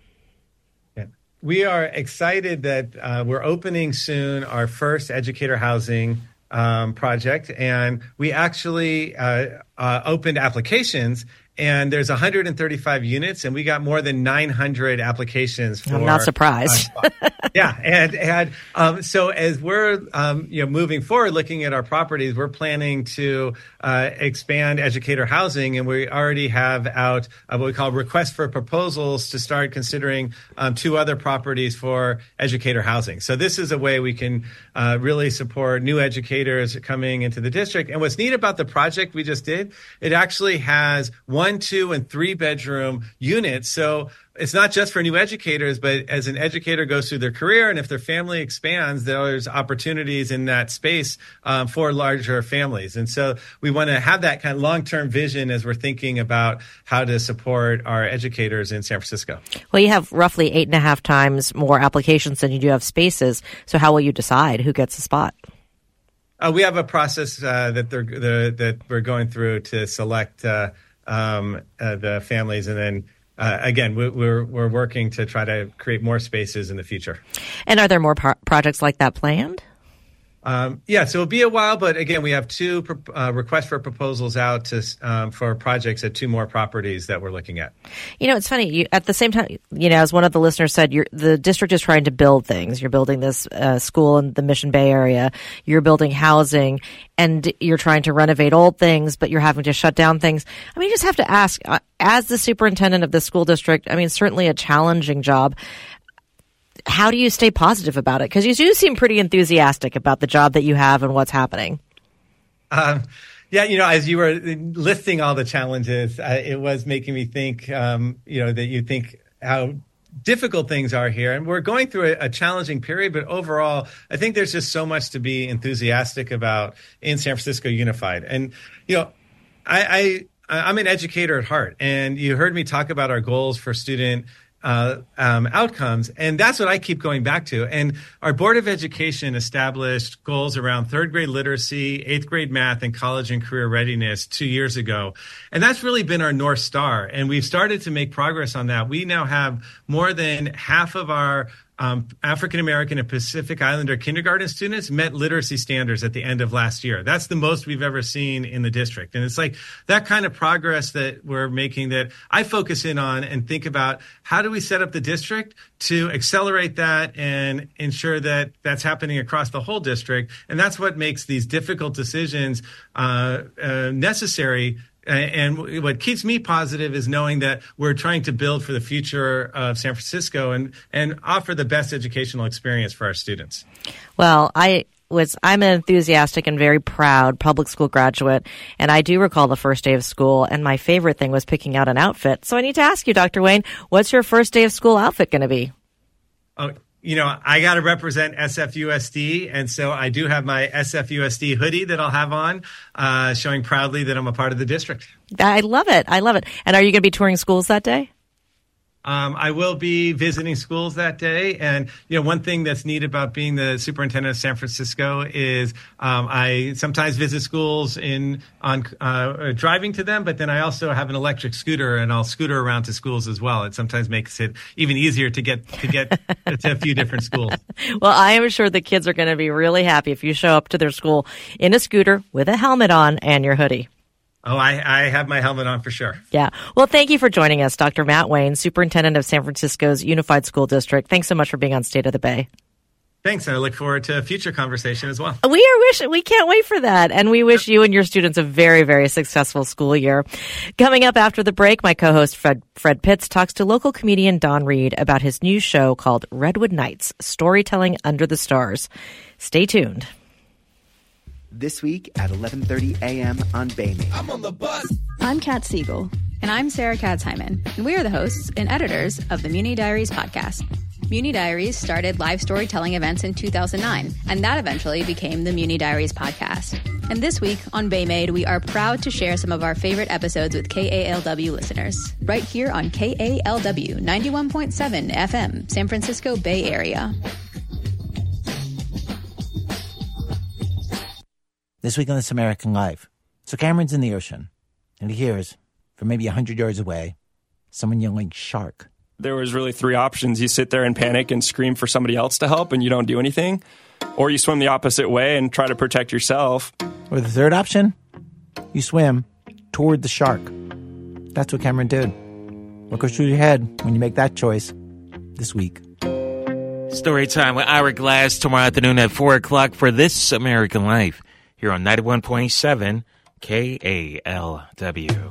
Yeah. We are excited that uh, we're opening soon our first educator housing um, project, and we actually uh, uh, opened applications. And there's one hundred thirty-five units, and we got more than nine hundred applications. For, I'm not surprised. Uh, yeah, and and um, so as we're um, you know moving forward, looking at our properties, we're planning to uh, expand educator housing, and we already have out uh, what we call requests for proposals to start considering um, two other properties for educator housing. So this is a way we can uh, really support new educators coming into the district. And what's neat about the project we just did, it actually has one one, two, and three bedroom units. So it's not just for new educators, but as an educator goes through their career, and if their family expands, there's opportunities in that space um, for larger families. And so we want to have that kind of long-term vision as we're thinking about how to support our educators in San Francisco. Well, you have roughly eight and a half times more applications than you do have spaces. So how will you decide who gets a spot? Uh, we have a process uh, that they're, the, that we're going through to select uh, um, uh, the families, and then Uh, again, we're we're working to try to create more spaces in the future. And are there more pro- projects like that planned? Um, yeah, so it'll be a while, but again, we have two uh, requests for proposals out to um, for projects at two more properties that we're looking at. You know, it's funny. You, at the same time, you know, as one of the listeners said, you're, the district is trying to build things. You're building this uh, school in the Mission Bay area. You're building housing, and you're trying to renovate old things, but you're having to shut down things. I mean, you just have to ask, uh, as the superintendent of the school district, I mean, certainly a challenging job. How do you stay positive about it? Because you do seem pretty enthusiastic about the job that you have and what's happening. Um, yeah, you know, as you were listing all the challenges, uh, it was making me think, um, you know, that you think how difficult things are here. And we're going through a, a challenging period, but overall, I think there's just so much to be enthusiastic about in San Francisco Unified. And, you know, I, I I'm an educator at heart, and you heard me talk about our goals for student Uh, um, outcomes. And that's what I keep going back to. And our Board of Education established goals around third grade literacy, eighth grade math, and college and career readiness two years ago. And that's really been our North Star. And we've started to make progress on that. We now have more than half of our Um, African-American and Pacific Islander kindergarten students met literacy standards at the end of last year. That's the most we've ever seen in the district. And it's like that kind of progress that we're making that I focus in on and think about how do we set up the district to accelerate that and ensure that that's happening across the whole district. And that's what makes these difficult decisions uh, uh, necessary. And what keeps me positive is knowing that we're trying to build for the future of San Francisco and, and offer the best educational experience for our students. Well, I was I'm an enthusiastic and very proud public school graduate, and I do recall the first day of school, and my favorite thing was picking out an outfit. So I need to ask you, Doctor Wayne, what's your first day of school outfit going to be? Oh, you know, I got to represent S F U S D, and so I do have my S F U S D hoodie that I'll have on, uh, showing proudly that I'm a part of the district. I love it. I love it. And are you going to be touring schools that day? Um, I will be visiting schools that day. And, you know, one thing that's neat about being the superintendent of San Francisco is um, I sometimes visit schools in on uh, driving to them, but then I also have an electric scooter, and I'll scooter around to schools as well. It sometimes makes it even easier to get to get to a few different schools. Well, I am sure the kids are going to be really happy if you show up to their school in a scooter with a helmet on and your hoodie. Oh, I, I have my helmet on for sure. Yeah. Well, thank you for joining us, Doctor Matt Wayne, Superintendent of San Francisco's Unified School District. Thanks so much for being on State of the Bay. Thanks. And I look forward to a future conversation as well. We are wish we can't wait for that. And we wish you and your students a very, very successful school year. Coming up after the break, my co-host Fred, Fred Pitts talks to local comedian Don Reed about his new show called Redwood Nights, Storytelling Under the Stars. Stay tuned. This week at eleven thirty a.m. on Baymate. I'm on the bus. I'm Kat Siegel. And I'm Sarah Katz-Hyman. And we are the hosts and editors of the Muni Diaries podcast. Muni Diaries started live storytelling events in two thousand nine, and that eventually became the Muni Diaries podcast. And this week on Baymade, we are proud to share some of our favorite episodes with K A L W listeners, right here on K A L W ninety-one point seven F M, San Francisco Bay Area. This week on This American Life. So Cameron's in the ocean, and he hears, from maybe one hundred yards away, someone yelling, "Shark." There was really three options. You sit there and panic and scream for somebody else to help, and you don't do anything. Or you swim the opposite way and try to protect yourself. Or the third option, you swim toward the shark. That's what Cameron did. What goes through your head when you make that choice this week? Story time with Ira Glass tomorrow afternoon at four o'clock for This American Life. Here on ninety-one point seven K A L W.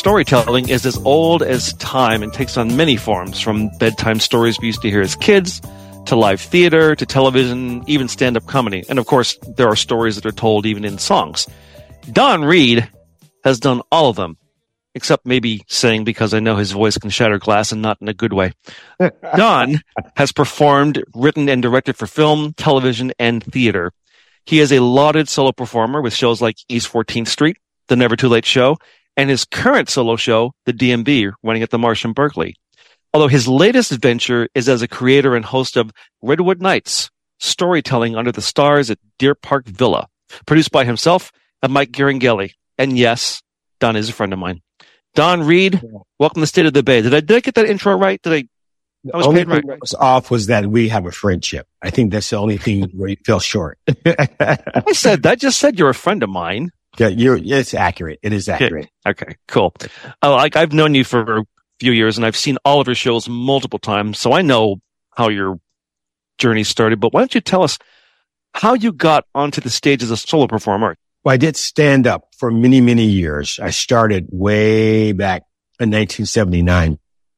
storytelling is as old as time and takes on many forms, from bedtime stories we used to hear as kids, to live theater, to television, even stand-up comedy. And of course, there are stories that are told even in songs. Don Reed has done all of them, except maybe sing, because I know his voice can shatter glass, and not in a good way. Don has performed, written, and directed for film, television, and theater. He is a lauded solo performer with shows like East fourteenth Street, The Never Too Late Show, and his current solo show, The D M V, running at the Marsh in Berkeley. Although his latest adventure is as a creator and host of Redwood Nights, storytelling under the stars at Deer Park Villa, produced by himself and Mike Giringhelli. And yes, Don is a friend of mine. Don Reed, welcome to the State of the Bay. Did I, did I get that intro right? Did I? The only thing that was off was that we have a friendship. I think that's the only thing where you fell short. I said that. I just said you're a friend of mine. Yeah, you're. It's accurate. It is accurate. Okay, okay, cool. Uh, like I've known you for a few years, and I've seen all of your shows multiple times, so I know how your journey started. But why don't you tell us how you got onto the stage as a solo performer? Well, I did stand up for many, many years. I started way back in nineteen seventy-nine.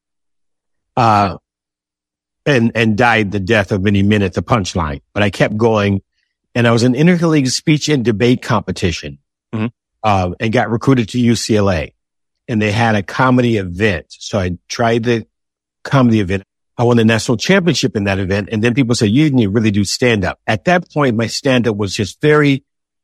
Uh, and, and died the death of many men at the Punchline. But I kept going, and I was in intercollegiate speech and debate competition, mm-hmm. uh, and got recruited to U C L A. And they had a comedy event. So I tried the comedy event. I won the national championship in that event. And then people said, you need to really do stand up. At that point, my stand up was just very,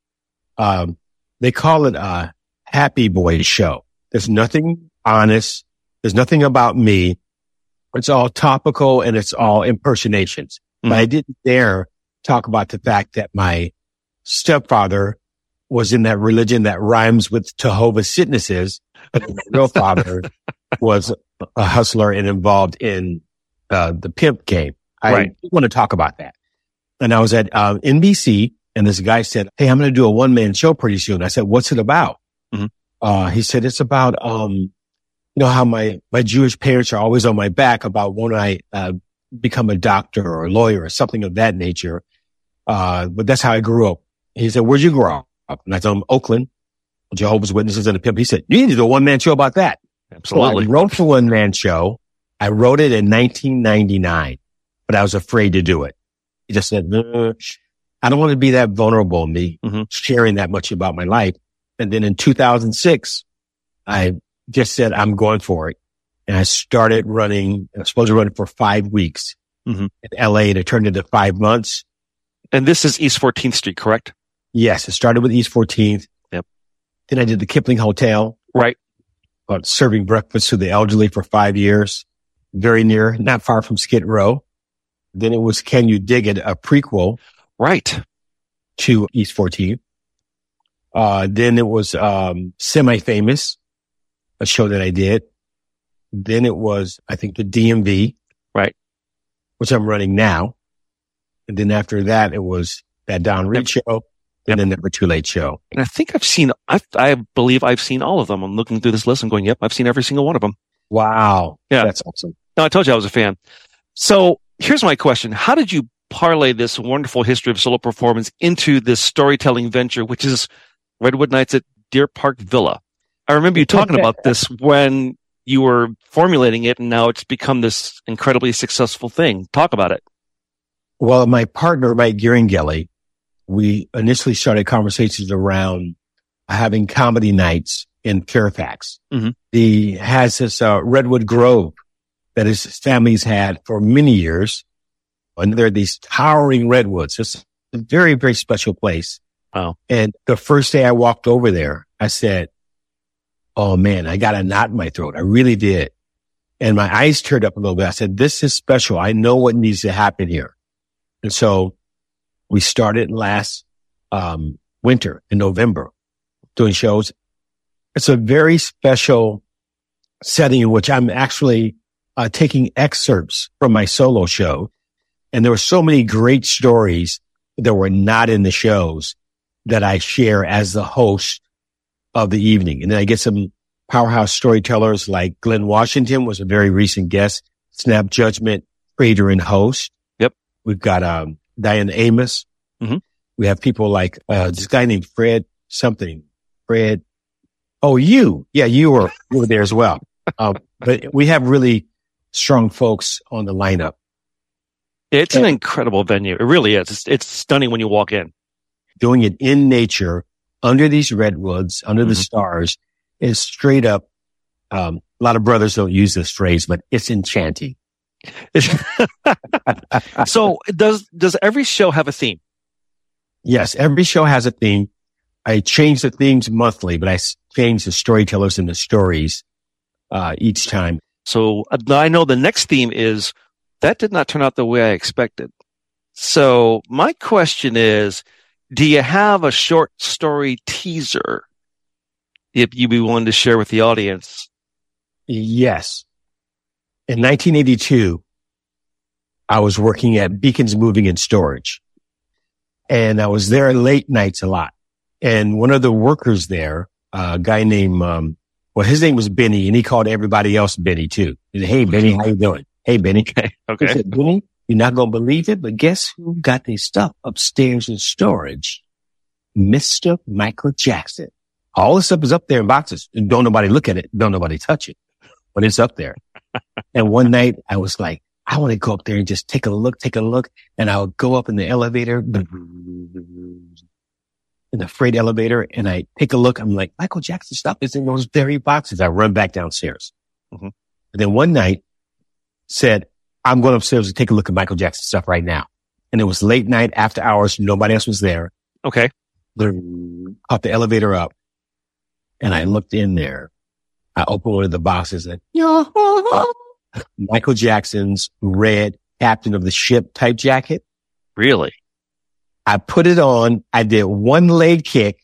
um, they call it a happy boy show. There's nothing honest. There's nothing about me. It's all topical and it's all impersonations. Mm-hmm. But I didn't dare talk about the fact that my stepfather was in that religion that rhymes with Jehovah's Witnesses. My real father was a hustler and involved in uh, the pimp game. I right. didn't want to talk about that. And I was at uh, N B C, and this guy said, hey, I'm going to do a one-man show pretty soon. I said, what's it about? Mm-hmm. Uh, he said, it's about, um, you know, how my, my Jewish parents are always on my back about when I uh, become a doctor or a lawyer or something of that nature. Uh, but that's how I grew up. He said, where'd you grow up? And I told him, Oakland, Jehovah's Witnesses and a pimp. He said, you need to do a one-man show about that. Absolutely. So I wrote the one-man show. I wrote it in nineteen ninety-nine, but I was afraid to do it. He just said, uh, I don't want to be that vulnerable, me mm-hmm. sharing that much about my life. And then in two thousand six, I just said, I'm going for it. And I started running, I was supposed to run it for five weeks mm-hmm. in L A, and it turned into five months. And this is East fourteenth Street, correct? Yes, it started with East fourteenth. Yep. Then I did the Kipling Hotel. Right. About serving breakfast to the elderly for five years. Very near, not far from Skid Row. Then it was Can You Dig It, a prequel. Right. To East fourteenth. Uh, then it was, um, Semi-Famous, a show that I did. Then it was, I think, the D M V. Right. Which I'm running now. And then after that, it was that Don Reed yep. show. And then the Never Too Late show. And I think I've seen, I, I believe I've seen all of them. I'm looking through this list and going, yep, I've seen every single one of them. Wow. Yeah. That's awesome. No, I told you I was a fan. So here's my question. How did you parlay this wonderful history of solo performance into this storytelling venture, which is Redwood Nights at Deer Park Villa? I remember you talking about this when you were formulating it, and now it's become this incredibly successful thing. Talk about it. Well, my partner, Mike Giringhelli, we initially started conversations around having comedy nights in Fairfax. Mm-hmm. He has this uh, Redwood Grove that his family's had for many years. And there are these towering redwoods. It's a very, very special place. Wow. And the first day I walked over there, I said, oh man, I got a knot in my throat. I really did. And my eyes teared up a little bit. I said, this is special. I know what needs to happen here. And so we started last um, winter in November doing shows. It's a very special setting in which I'm actually uh, taking excerpts from my solo show. And there were so many great stories that were not in the shows that I share as the host of the evening. And then I get some powerhouse storytellers like Glenn Washington was a very recent guest, Snap Judgment, creator and host. Yep. We've got um, Diane Amos. Mm-hmm. We have people like uh, this guy named Fred something. Fred, Oh, you. Yeah, you were, you were there as well. Uh, but we have really strong folks on the lineup. It's and an incredible venue. It really is. It's, it's stunning when you walk in. Doing it in nature, under these redwoods, under mm-hmm. the stars, is straight up. Um, a lot of brothers don't use this phrase, but it's enchanting. So does, does every show have a theme? Yes, every show has a theme. I change the themes monthly, but I change the storytellers and the stories, uh, each time. So uh, I know the next theme is, that did not turn out the way I expected. So my question is, do you have a short story teaser if you'd be willing to share with the audience? Yes. In nineteen eighty-two, I was working at Beacons Moving and Storage, and I was there late nights a lot. And one of the workers there, a guy named, um, well, his name was Benny, and he called everybody else Benny too. He said, "Hey, Benny, how you doing? Hey, Benny." Okay. Okay. He said, "Benny, you're not going to believe it, but guess who got their stuff upstairs in storage? Mister Michael Jackson. All the stuff is up there in boxes. And don't nobody look at it. Don't nobody touch it, but it's up there." And one night I was like, I want to go up there and just take a look, take a look. And I would go up in the elevator, in the freight elevator, and I take a look. I'm like, Michael Jackson stuff is in those very boxes. I run back downstairs. Mm-hmm. And then one night said, I'm going upstairs to take a look at Michael Jackson stuff right now. And it was late night, after hours. Nobody else was there. Okay. Caught the elevator up, and I looked in there. I opened one of the boxes and Michael Jackson's red captain of the ship type jacket. Really? I put it on. I did one leg kick,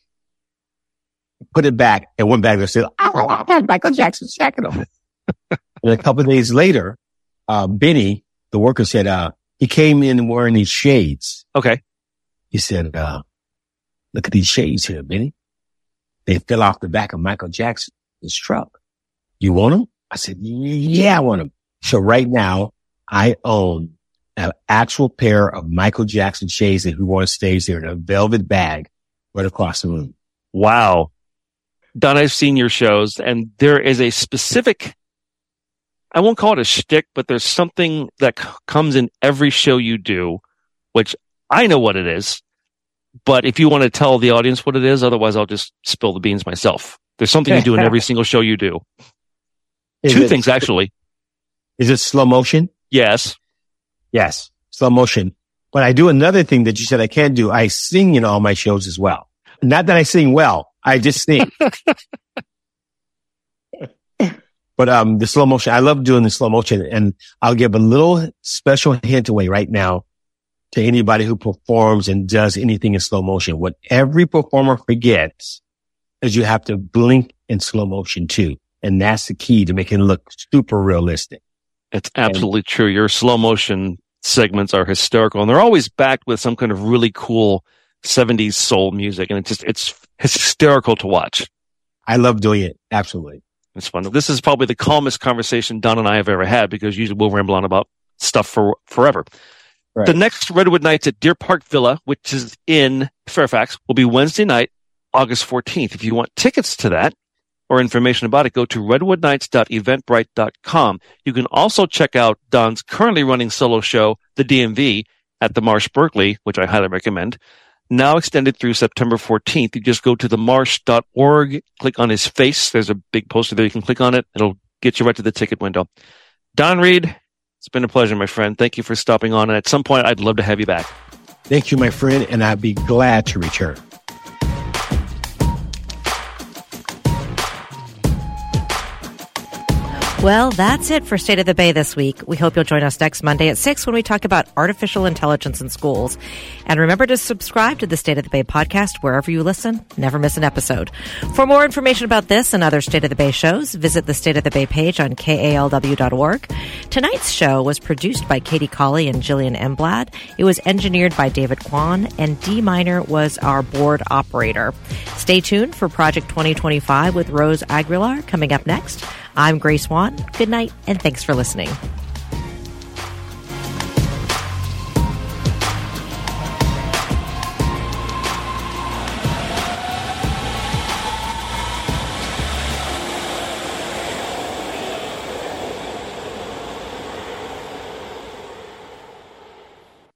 put it back, and went back there and said, I had Michael Jackson's jacket on. And a couple of days later, uh, Benny, the worker, said, uh, he came in wearing these shades. Okay. He said, uh, look at these shades here, Benny. They fell off the back of Michael Jackson's truck. You want them? I said, yeah, I want them. So right now I own an actual pair of Michael Jackson shades that we want to stage there in a velvet bag right across the room. Wow. Don, I've seen your shows, and there is a specific, I won't call it a shtick, but there's something that c- comes in every show you do, which I know what it is. But if you want to tell the audience what it is, otherwise I'll just spill the beans myself. There's something you do in every single show you do. Is Two it, things, actually. Is it slow motion? Yes. Yes, slow motion. But I do another thing that you said I can't do. I sing in all my shows as well. Not that I sing well. I just sing. But um, the slow motion, I love doing the slow motion. And I'll give a little special hint away right now to anybody who performs and does anything in slow motion. What every performer forgets is you have to blink in slow motion too. And that's the key to making it look super realistic. It's absolutely and, true. Your slow motion segments are hysterical, and they're always backed with some kind of really cool seventies soul music. And it's just, it's hysterical to watch. I love doing it. Absolutely. It's fun. This is probably the calmest conversation Don and I have ever had, because usually we'll ramble on about stuff for forever. Right. The next Redwood Nights at Deer Park Villa, which is in Fairfax, will be Wednesday night, August fourteenth. If you want tickets to that or information about it, go to redwood nights dot eventbrite dot com. You can also check out Don's currently running solo show, The D M V, at the Marsh Berkeley, which I highly recommend. Now extended through September fourteenth. You just go to the marsh dot org, click on his face. There's a big poster there. You can click on it. It'll get you right to the ticket window. Don Reed, it's been a pleasure, my friend. Thank you for stopping on. And at some point, I'd love to have you back. Thank you, my friend, and I'd be glad to return. Well, that's it for State of the Bay this week. We hope you'll join us next Monday at six when we talk about artificial intelligence in schools. And remember to subscribe to the State of the Bay podcast wherever you listen. Never miss an episode. For more information about this and other State of the Bay shows, visit the State of the Bay page on K A L W dot org. Tonight's show was produced by Katie Colley and Jillian Emblad. It was engineered by David Kwan, and D Minor was our board operator. Stay tuned for Project twenty twenty-five with Rose Aguilar coming up next. I'm Grace Wan. Good night, and thanks for listening.